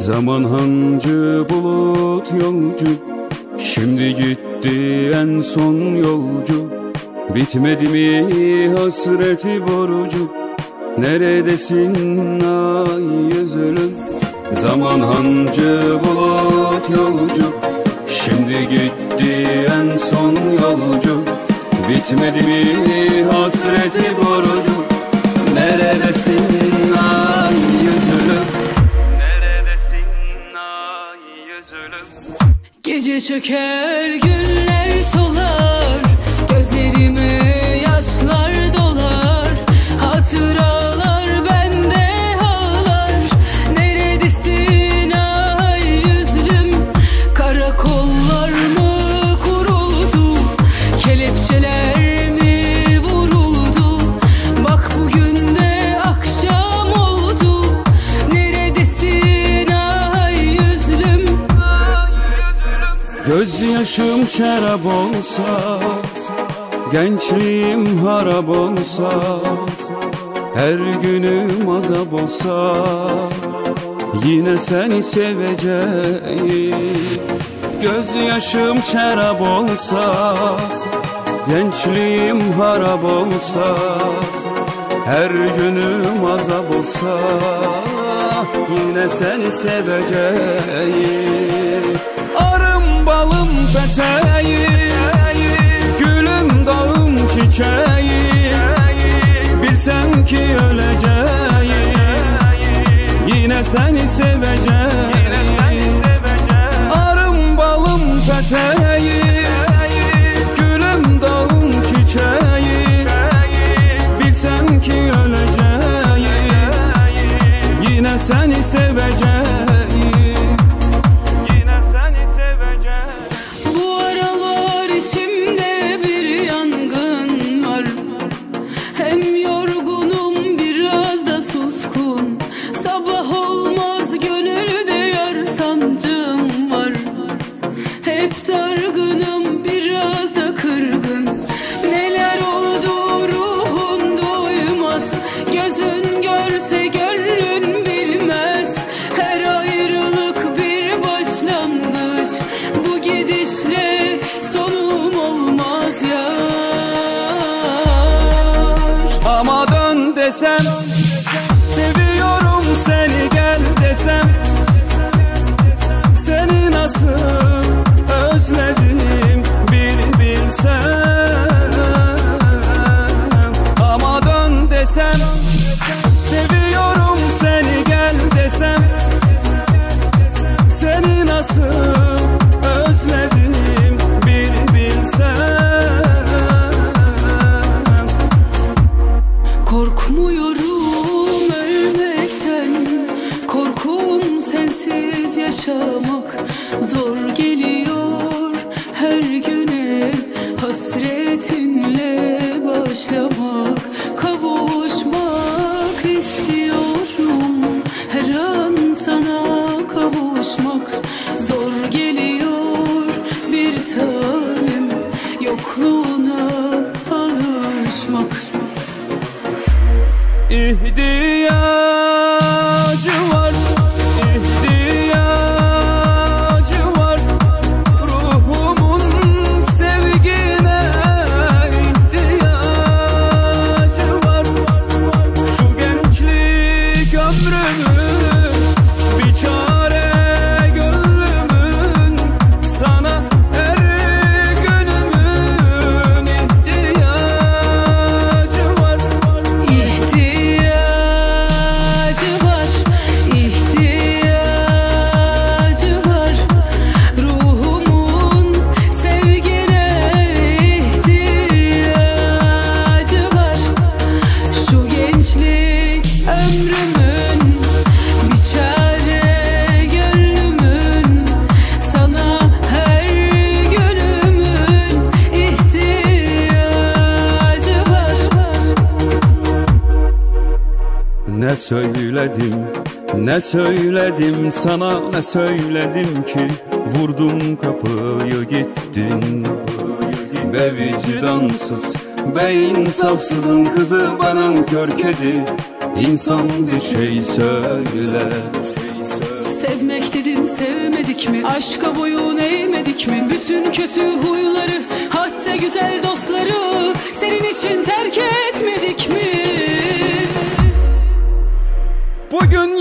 Zaman hancı bulut yolcu, şimdi gitti en son yolcu. Bitmedi mi hasreti borcu, neredesin ay üzülüm. Zaman hancı bulut yolcu, şimdi gitti en son yolcu. Bitmedi mi hasreti borcu, neredesin ay üzülüm. Neredesin ay üzülüm. Gece çöker günler solar, gözlerime yaşlar dolar. Hatıralar bende ağlar, neredesin ay üzlüm. Karakollar mı kuruldu, kelepçeler mi vuruldu. Bak bugün de akşam oldu, neredesin ay üzlüm. Gözyaşım şarap olsa, gençliğim harap olsa, her günüm azap olsa, yine seni seveceğim. Gözyaşım şarap olsa, gençliğim harap olsa, her günüm azap olsa, yine seni seveceğim. Arım balım peteği, gülüm dağım çiçeği, bilsem ki öleceğim, yine seni seveceğim. Arım balım peteği, gülüm dağım çiçeği, bilsem ki öleceğim, yine seni seveceğim. İçimde bir yangın var, hem yorgunum biraz da suskun. Sabah olmaz gönülde yar sancım var, hep dargınım biraz da kırgın. Neler oldu ruhun duymaz, gözün görse gönlün bilmez. Her ayrılık bir başlangıç, bu gidişle sonum olmaz yar. Ama dön desem, seviyorum seni gel desem, seni nasıl özledim bir bilsem. Ama dön desem, seviyorum seni gel desem, seni nasıl özledim bir bilsem. Korkmuyorum ölmekten, korkum sensiz yaşamak. Zor geliyor her güne hasretinle başlamak. Kavuşmak istiyorum, her an sana kavuşmak. Zor geliyor bir tanem, yokluğuna alışmak. İhtiyacı var, ihtiyacı var, ruhumun sevgine ihtiyacı var. Şu gençlik ömrümün bir çare gönlümün, sana her günümün ihtiyacı var. Ne söyledim, ne söyledim sana, ne söyledim ki vurdum kapıyı gittin. Be vicdansız, be insafsızın kızı, bana kör kedi. İnsan bir şey söyle. Sevmek dedin sevmedik mi? Aşka boyun eğmedik mi? Bütün kötü huyları, hatta güzel dostları senin için terk etmedik mi? Bugün